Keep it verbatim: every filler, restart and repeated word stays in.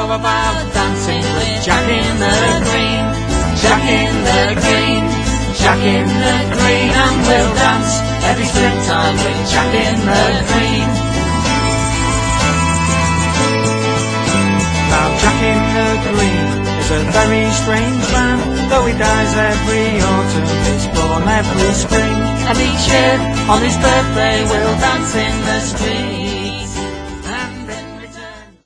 how about dancing with Jack in the Green? Jack in the Green, Jack in the Green, and we'll dance every springtime with Jack in the Green. Now Jack in the Green is a very strange man, though he dies every autumn, he's born every spring, and each year on his birthday we'll dance in the street.